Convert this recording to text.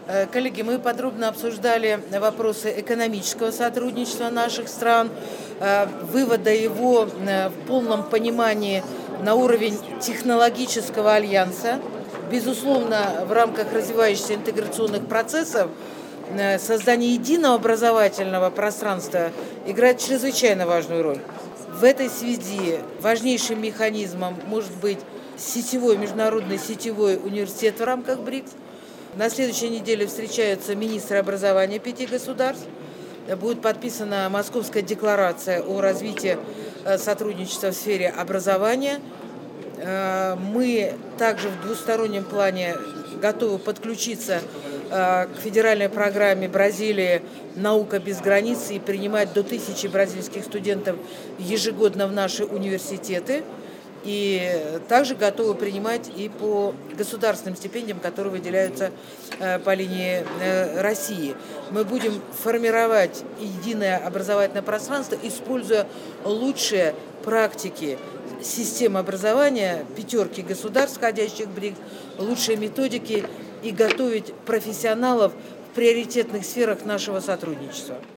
Коллеги, мы подробно обсуждали вопросы экономического сотрудничества наших стран, вывода его в полном понимании на уровень технологического альянса. Безусловно, в рамках развивающихся интеграционных процессов создание единого образовательного пространства играет чрезвычайно важную роль. В этой связи важнейшим механизмом может быть международный сетевой университет в рамках БРИКС. На следующей неделе встречаются министры образования 5 государств. Будет подписана Московская декларация о развитии сотрудничества в сфере образования. Мы также в двустороннем плане готовы подключиться к федеральной программе Бразилии «Наука без границ» и принимать до 1000 бразильских студентов ежегодно в наши университеты. И также готовы принимать и по государственным стипендиям, которые выделяются по линии России. Мы будем формировать единое образовательное пространство, используя лучшие практики системы образования 5 государств, входящих в БРИКС, лучшие методики и готовить профессионалов в приоритетных сферах нашего сотрудничества.